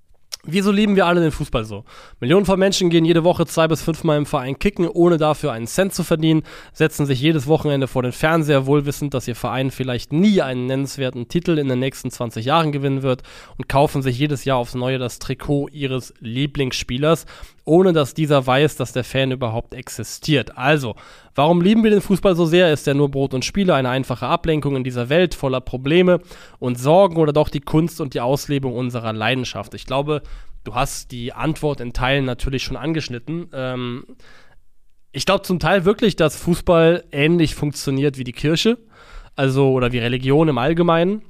Wieso lieben wir alle den Fußball so? Millionen von Menschen gehen jede Woche zwei bis fünfmal im Verein kicken, ohne dafür einen Cent zu verdienen, setzen sich jedes Wochenende vor den Fernseher, wohlwissend, dass ihr Verein vielleicht nie einen nennenswerten Titel in den nächsten zwanzig Jahren gewinnen wird und kaufen sich jedes Jahr aufs Neue das Trikot ihres Lieblingsspielers, ohne dass dieser weiß, dass der Fan überhaupt existiert. Also, warum lieben wir den Fußball so sehr? Ist er nur Brot und Spiele, eine einfache Ablenkung in dieser Welt voller Probleme und Sorgen oder doch die Kunst und die Auslebung unserer Leidenschaft? Ich glaube, du hast die Antwort in Teilen natürlich schon angeschnitten. Ähm, ich glaube zum Teil wirklich, dass Fußball ähnlich funktioniert wie die Kirche, also oder wie Religion im Allgemeinen,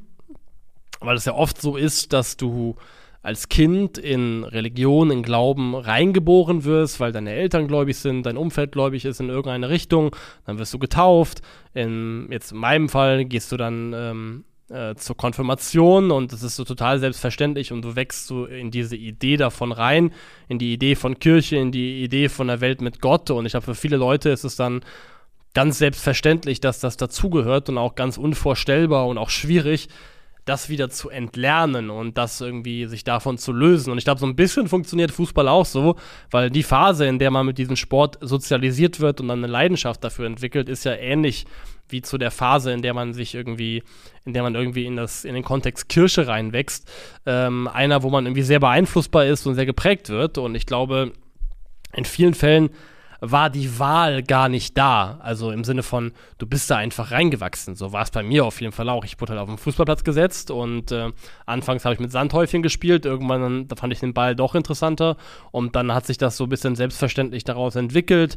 weil es ja oft so ist, dass du als Kind in Religion, in Glauben reingeboren wirst, weil deine Eltern gläubig sind, dein Umfeld gläubig ist in irgendeine Richtung, dann wirst du getauft. In, jetzt in meinem Fall gehst du dann ähm, äh, zur Konfirmation und das ist so total selbstverständlich und du wächst so in diese Idee davon rein, in die Idee von Kirche, in die Idee von der Welt mit Gott, und ich glaube, für viele Leute ist es dann ganz selbstverständlich, dass das dazugehört und auch ganz unvorstellbar und auch schwierig, das wieder zu entlernen und das irgendwie sich davon zu lösen. Und ich glaube, so ein bisschen funktioniert Fußball auch so, weil die Phase, in der man mit diesem Sport sozialisiert wird und dann eine Leidenschaft dafür entwickelt, ist ja ähnlich wie zu der Phase, in der man sich irgendwie, in der man irgendwie in das, in den Kontext Kirche reinwächst. Ähm, einer, wo man irgendwie sehr beeinflussbar ist und sehr geprägt wird. Und ich glaube, in vielen Fällen war die Wahl gar nicht da. Also im Sinne von, du bist da einfach reingewachsen. So war es bei mir auf jeden Fall auch. Ich wurde halt auf den Fußballplatz gesetzt und äh, anfangs habe ich mit Sandhäufchen gespielt. Irgendwann da fand ich den Ball doch interessanter und dann hat sich das so ein bisschen selbstverständlich daraus entwickelt.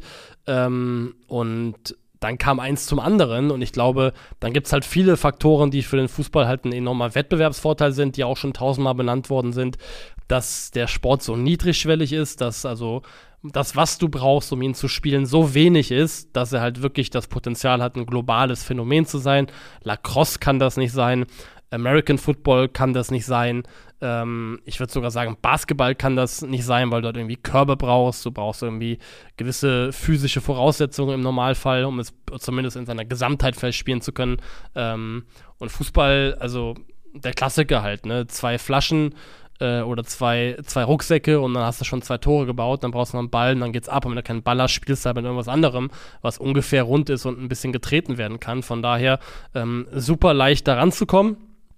Ähm, und dann kam eins zum anderen und ich glaube, dann gibt es halt viele Faktoren, die für den Fußball halt ein enormer Wettbewerbsvorteil sind, die auch schon tausendmal benannt worden sind, dass der Sport so niedrigschwellig ist, dass also das, was du brauchst, um ihn zu spielen, so wenig ist, dass er halt wirklich das Potenzial hat, ein globales Phänomen zu sein. Lacrosse kann das nicht sein, American Football kann das nicht sein, ähm, ich würde sogar sagen, Basketball kann das nicht sein, weil du dort irgendwie Körbe brauchst, du brauchst irgendwie gewisse physische Voraussetzungen im Normalfall, um es zumindest in seiner Gesamtheit vielleicht spielen zu können. Ähm, und Fußball, also der Klassiker halt, ne, zwei Flaschen oder zwei, zwei Rucksäcke und dann hast du schon zwei Tore gebaut, dann brauchst du noch einen Ball und dann geht's ab und wenn du keinen Ball hast, spielst du halt mit irgendwas anderem, was ungefähr rund ist und ein bisschen getreten werden kann. Von daher ähm, super leicht da ranzukommen.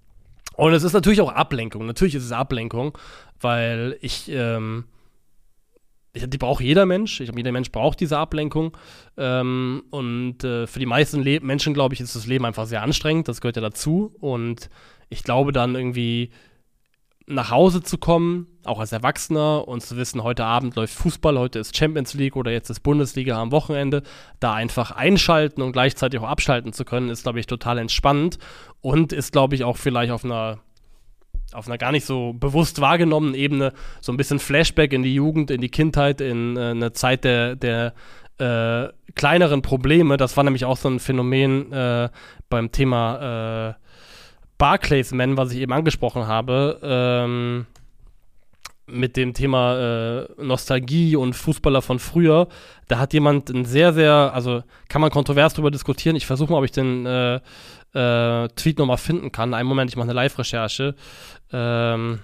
Und es ist natürlich auch Ablenkung. Natürlich ist es Ablenkung, weil ich, ähm, ich die braucht jeder Mensch. Ich glaube, jeder Mensch braucht diese Ablenkung. Ähm, und äh, für die meisten Le- Menschen, glaube ich, ist das Leben einfach sehr anstrengend. Das gehört ja dazu. Und ich glaube dann irgendwie nach Hause zu kommen, auch als Erwachsener, und zu wissen, heute Abend läuft Fußball, heute ist Champions League oder jetzt ist Bundesliga am Wochenende, da einfach einschalten und gleichzeitig auch abschalten zu können, ist, glaube ich, total entspannend und ist, glaube ich, auch vielleicht auf einer auf einer gar nicht so bewusst wahrgenommenen Ebene so ein bisschen Flashback in die Jugend, in die Kindheit, in äh, eine Zeit der, der äh, kleineren Probleme. Das war nämlich auch so ein Phänomen äh, beim Thema äh, Barclays Man, was ich eben angesprochen habe, ähm, mit dem Thema äh, Nostalgie und Fußballer von früher. Da hat jemand ein sehr, sehr, also kann man kontrovers drüber diskutieren. Ich versuche mal, ob ich den äh, äh, Tweet nochmal finden kann. Einen Moment, ich mache eine Live-Recherche. Ähm,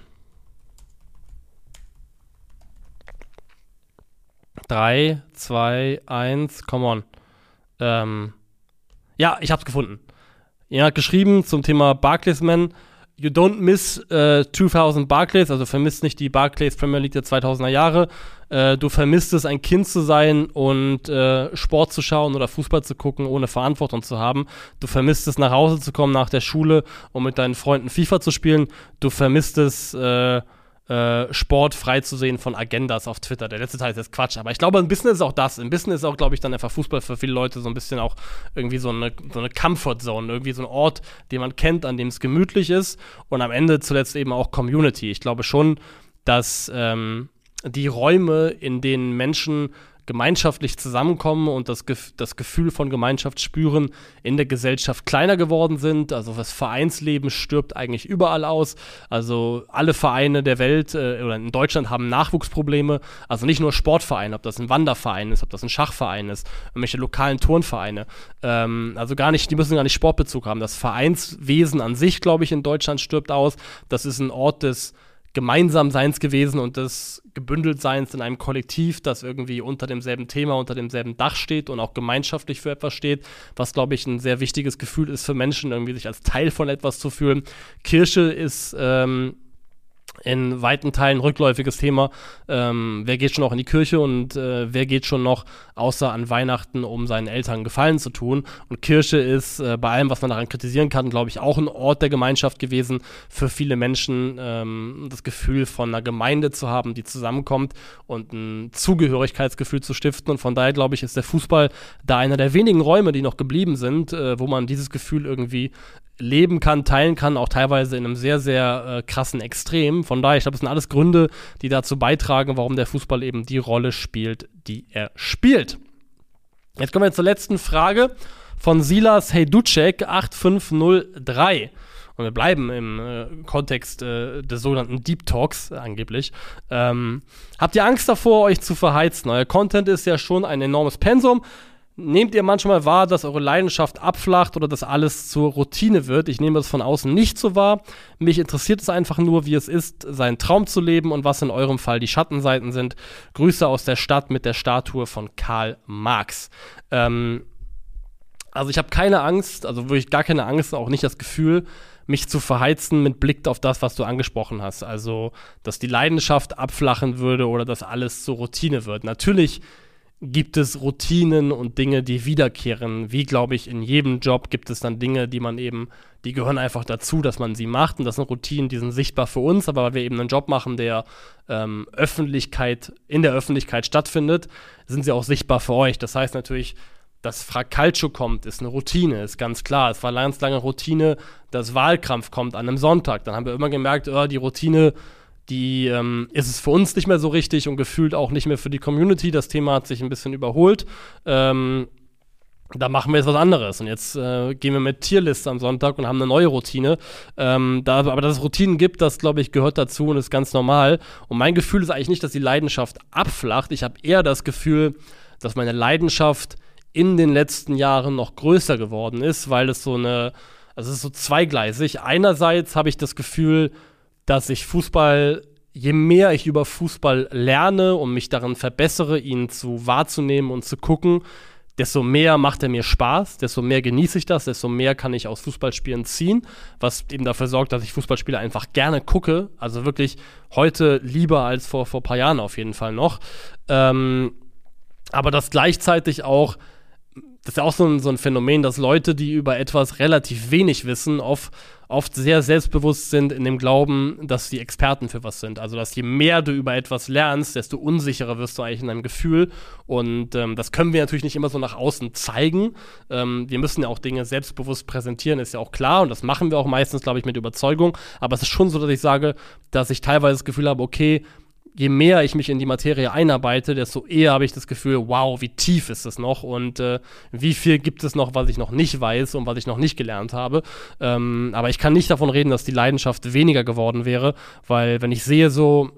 drei, zwei, eins, come on. Ähm, ja, ich hab's gefunden. Er hat geschrieben zum Thema Barclays Man, you don't miss uh, zweitausend Barclays, also vermisst nicht die Barclays Premier League der zweitausender Jahre. Uh, du vermisst es, ein Kind zu sein und uh, Sport zu schauen oder Fußball zu gucken, ohne Verantwortung zu haben. Du vermisst es, nach Hause zu kommen nach der Schule, um mit deinen Freunden FIFA zu spielen. Du vermisst es, uh, Äh, Sport frei zu sehen von Agendas auf Twitter. Der letzte Teil ist jetzt Quatsch, aber ich glaube, ein bisschen ist auch das. Ein bisschen ist auch, glaube ich, dann einfach Fußball für viele Leute so ein bisschen auch irgendwie so eine, so eine Comfort-Zone, irgendwie so ein Ort, den man kennt, an dem es gemütlich ist und am Ende zuletzt eben auch Community. Ich glaube schon, dass ähm, die Räume, in denen Menschen gemeinschaftlich zusammenkommen und das, Gef- das Gefühl von Gemeinschaft spüren, in der Gesellschaft kleiner geworden sind. Also das Vereinsleben stirbt eigentlich überall aus. Also alle Vereine der Welt äh, oder in Deutschland haben Nachwuchsprobleme. Also nicht nur Sportvereine, ob das ein Wanderverein ist, ob das ein Schachverein ist, irgendwelche lokalen Turnvereine. Ähm, also gar nicht, die müssen gar nicht Sportbezug haben. Das Vereinswesen an sich, glaube ich, in Deutschland stirbt aus. Das ist ein Ort des Gemeinsamseins gewesen und des Gebündeltseins in einem Kollektiv, das irgendwie unter demselben Thema, unter demselben Dach steht und auch gemeinschaftlich für etwas steht, was, glaube ich, ein sehr wichtiges Gefühl ist für Menschen, irgendwie sich als Teil von etwas zu fühlen. Kirche ist ähm, in weiten Teilen rückläufiges Thema. Ähm, wer geht schon noch in die Kirche und äh, wer geht schon noch außer an Weihnachten, um seinen Eltern Gefallen zu tun? Und Kirche ist äh, bei allem, was man daran kritisieren kann, glaube ich, auch ein Ort der Gemeinschaft gewesen für viele Menschen. Ähm, das Gefühl von einer Gemeinde zu haben, die zusammenkommt und ein Zugehörigkeitsgefühl zu stiften. Und von daher, glaube ich, ist der Fußball da einer der wenigen Räume, die noch geblieben sind, äh, wo man dieses Gefühl irgendwie leben kann, teilen kann, auch teilweise in einem sehr, sehr äh, krassen Extrem. Von daher, ich glaube, das sind alles Gründe, die dazu beitragen, warum der Fußball eben die Rolle spielt, die er spielt. Jetzt kommen wir zur letzten Frage von Silas Hejducek acht fünf null drei. Und wir bleiben im äh, Kontext äh, des sogenannten Deep Talks, äh, angeblich. Ähm, habt ihr Angst davor, euch zu verheizen? Euer Content ist ja schon ein enormes Pensum. Nehmt ihr manchmal wahr, dass eure Leidenschaft abflacht oder dass alles zur Routine wird? Ich nehme das von außen nicht so wahr. Mich interessiert es einfach nur, wie es ist, seinen Traum zu leben und was in eurem Fall die Schattenseiten sind. Grüße aus der Stadt mit der Statue von Karl Marx. Ähm, also ich habe keine Angst, also wirklich gar keine Angst, auch nicht das Gefühl, mich zu verheizen mit Blick auf das, was du angesprochen hast. Also, dass die Leidenschaft abflachen würde oder dass alles zur Routine wird. Natürlich gibt es Routinen und Dinge, die wiederkehren. Wie, glaube ich, in jedem Job gibt es dann Dinge, die man eben, die gehören einfach dazu, dass man sie macht. Und das sind Routinen, die sind sichtbar für uns, aber weil wir eben einen Job machen, der ähm, Öffentlichkeit, in der Öffentlichkeit stattfindet, sind sie auch sichtbar für euch. Das heißt natürlich, dass Frag Calcio kommt, ist eine Routine, ist ganz klar. Es war ganz lange Routine, dass Wahlkampf kommt an einem Sonntag. Dann haben wir immer gemerkt, oh, die Routine, die ähm, ist es für uns nicht mehr so richtig und gefühlt auch nicht mehr für die Community. Das Thema hat sich ein bisschen überholt. Ähm, da machen wir jetzt was anderes. Und jetzt äh, gehen wir mit Tierlist am Sonntag und haben eine neue Routine. Ähm, da, aber dass es Routinen gibt, das, glaube ich, gehört dazu und ist ganz normal. Und mein Gefühl ist eigentlich nicht, dass die Leidenschaft abflacht. Ich habe eher das Gefühl, dass meine Leidenschaft in den letzten Jahren noch größer geworden ist, weil es so eine, also es ist so zweigleisig. Einerseits habe ich das Gefühl, dass ich Fußball, je mehr ich über Fußball lerne und mich darin verbessere, ihn zu wahrzunehmen und zu gucken, desto mehr macht er mir Spaß, desto mehr genieße ich das, desto mehr kann ich aus Fußballspielen ziehen, was eben dafür sorgt, dass ich Fußballspiele einfach gerne gucke, also wirklich heute lieber als vor, vor ein paar Jahren auf jeden Fall noch. Ähm, aber das gleichzeitig auch, das ist ja auch so ein, so ein Phänomen, dass Leute, die über etwas relativ wenig wissen, oft, oft sehr selbstbewusst sind in dem Glauben, dass sie Experten für was sind. Also, dass je mehr du über etwas lernst, desto unsicherer wirst du eigentlich in deinem Gefühl. Und ähm, das können wir natürlich nicht immer so nach außen zeigen. Ähm, wir müssen ja auch Dinge selbstbewusst präsentieren, ist ja auch klar. Und das machen wir auch meistens, glaube ich, mit Überzeugung. Aber es ist schon so, dass ich sage, dass ich teilweise das Gefühl habe, okay, je mehr ich mich in die Materie einarbeite, desto eher habe ich das Gefühl, wow, wie tief ist es noch und äh, wie viel gibt es noch, was ich noch nicht weiß und was ich noch nicht gelernt habe. Ähm, aber ich kann nicht davon reden, dass die Leidenschaft weniger geworden wäre, weil wenn ich sehe so,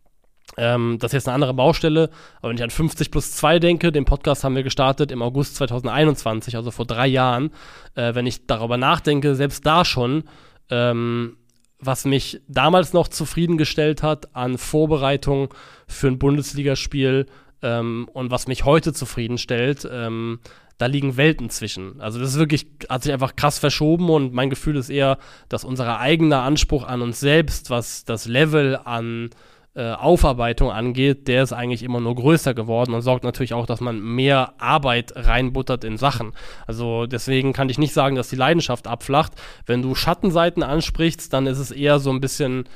ähm, das ist jetzt eine andere Baustelle, aber wenn ich an fünfzig plus zwei denke, den Podcast haben wir gestartet im August zwanzig einundzwanzig, also vor drei Jahren, äh, wenn ich darüber nachdenke, selbst da schon, ähm, was mich damals noch zufriedengestellt hat an Vorbereitung für ein Bundesligaspiel ähm, und was mich heute zufriedenstellt, ähm, da liegen Welten zwischen. Also das ist wirklich, hat sich einfach krass verschoben und mein Gefühl ist eher, dass unser eigener Anspruch an uns selbst, was das Level an äh, Aufarbeitung angeht, der ist eigentlich immer nur größer geworden und sorgt natürlich auch, dass man mehr Arbeit reinbuttert in Sachen. Also deswegen kann ich nicht sagen, dass die Leidenschaft abflacht. Wenn du Schattenseiten ansprichst, dann ist es eher so ein bisschen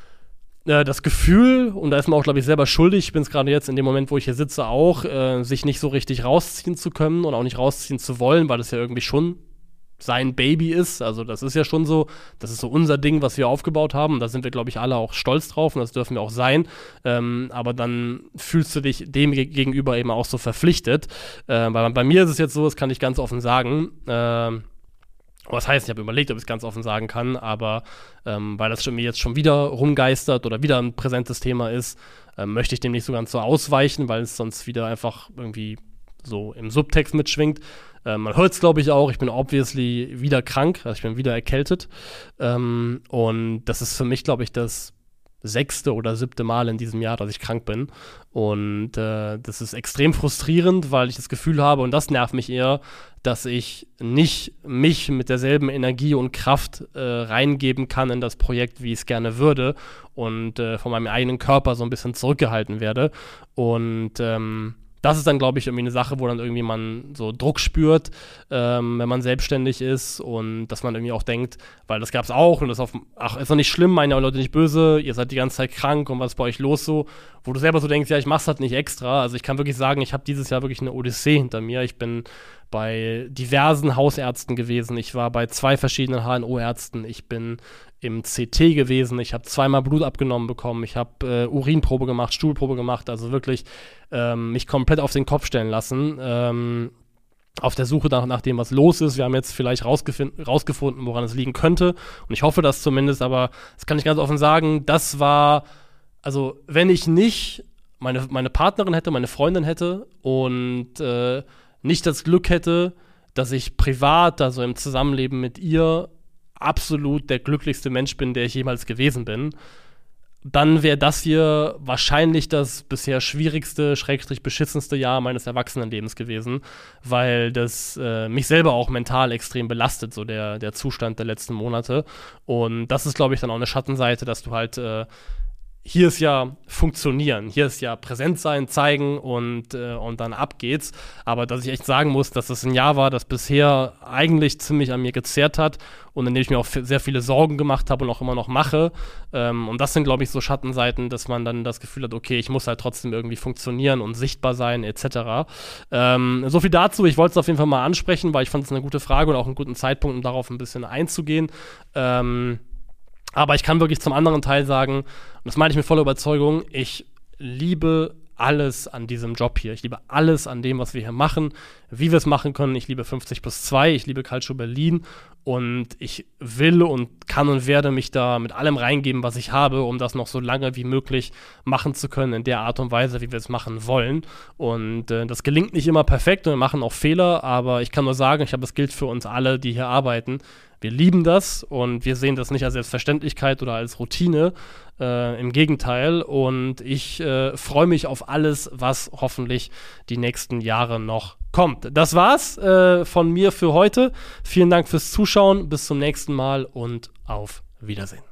äh, das Gefühl, und da ist man auch, glaube ich, selber schuldig, ich bin es gerade jetzt in dem Moment, wo ich hier sitze, auch, äh, sich nicht so richtig rausziehen zu können und auch nicht rausziehen zu wollen, weil es ja irgendwie schon sein Baby ist, also das ist ja schon so, das ist so unser Ding, was wir aufgebaut haben, da sind wir, glaube ich, alle auch stolz drauf und das dürfen wir auch sein, ähm, aber dann fühlst du dich dem gegenüber eben auch so verpflichtet, äh, weil bei mir ist es jetzt so, das kann ich ganz offen sagen, äh, was heißt, ich habe überlegt, ob ich es ganz offen sagen kann, aber ähm, weil das schon, mir jetzt schon wieder rumgeistert oder wieder ein präsentes Thema ist, äh, möchte ich dem nicht so ganz so ausweichen, weil es sonst wieder einfach irgendwie so im Subtext mitschwingt. Äh, man hört es, glaube ich, auch. Ich bin obviously wieder krank, also ich bin wieder erkältet. Ähm, und das ist für mich, glaube ich, das sechste oder siebte Mal in diesem Jahr, dass ich krank bin. Und äh, das ist extrem frustrierend, weil ich das Gefühl habe, und das nervt mich eher, dass ich nicht mich mit derselben Energie und Kraft äh, reingeben kann in das Projekt, wie ich es gerne würde, und äh, von meinem eigenen Körper so ein bisschen zurückgehalten werde. Und ähm, das ist dann, glaube ich, irgendwie eine Sache, wo dann irgendwie man so Druck spürt, ähm, wenn man selbstständig ist, und dass man irgendwie auch denkt, weil das gab es auch und das auf, ach, ist doch nicht schlimm, meine Leute nicht böse, ihr seid die ganze Zeit krank und was ist bei euch los so, wo du selber so denkst, ja, ich mach's halt nicht extra. Also ich kann wirklich sagen, ich habe dieses Jahr wirklich eine Odyssee hinter mir. Ich bin bei diversen Hausärzten gewesen, ich war bei zwei verschiedenen H N O-Ärzten, ich bin im C T gewesen, ich habe zweimal Blut abgenommen bekommen, ich habe äh, Urinprobe gemacht, Stuhlprobe gemacht, also wirklich ähm, mich komplett auf den Kopf stellen lassen, ähm, auf der Suche nach, nach dem, was los ist. Wir haben jetzt vielleicht rausgefin- rausgefunden, woran es liegen könnte, und ich hoffe das zumindest, aber das kann ich ganz offen sagen, das war, also wenn ich nicht meine, meine Partnerin hätte, meine Freundin hätte und äh, nicht das Glück hätte, dass ich privat, also im Zusammenleben mit ihr, absolut der glücklichste Mensch bin, der ich jemals gewesen bin, dann wäre das hier wahrscheinlich das bisher schwierigste, schrägstrich beschissenste Jahr meines Erwachsenenlebens gewesen, weil das äh, mich selber auch mental extrem belastet, so der, der Zustand der letzten Monate. Und das ist, glaube ich, dann auch eine Schattenseite, dass du halt äh, hier ist ja funktionieren, hier ist ja präsent sein, zeigen und, äh, und dann ab geht's. Aber dass ich echt sagen muss, dass es ein Jahr war, das bisher eigentlich ziemlich an mir gezerrt hat und in dem ich mir auch f- sehr viele Sorgen gemacht habe und auch immer noch mache. Ähm, und das sind, glaube ich, so Schattenseiten, dass man dann das Gefühl hat, okay, ich muss halt trotzdem irgendwie funktionieren und sichtbar sein, et cetera. Ähm, so viel dazu. Ich wollte es auf jeden Fall mal ansprechen, weil ich fand es eine gute Frage und auch einen guten Zeitpunkt, um darauf ein bisschen einzugehen. Ähm, Aber ich kann wirklich zum anderen Teil sagen, und das meine ich mit voller Überzeugung, ich liebe alles an diesem Job hier. Ich liebe alles an dem, was wir hier machen, wie wir es machen können. Ich liebe fünfzig plus zwei, ich liebe Calcio Berlin, und ich will und kann und werde mich da mit allem reingeben, was ich habe, um das noch so lange wie möglich machen zu können, in der Art und Weise, wie wir es machen wollen. Und äh, das gelingt nicht immer perfekt und wir machen auch Fehler, aber ich kann nur sagen, ich glaube, es gilt für uns alle, die hier arbeiten. Wir lieben das und wir sehen das nicht als Selbstverständlichkeit oder als Routine, äh, im Gegenteil. Und ich äh, freue mich auf alles, was hoffentlich die nächsten Jahre noch kommt. Das war's äh, von mir für heute. Vielen Dank fürs Zuschauen. Bis zum nächsten Mal und auf Wiedersehen.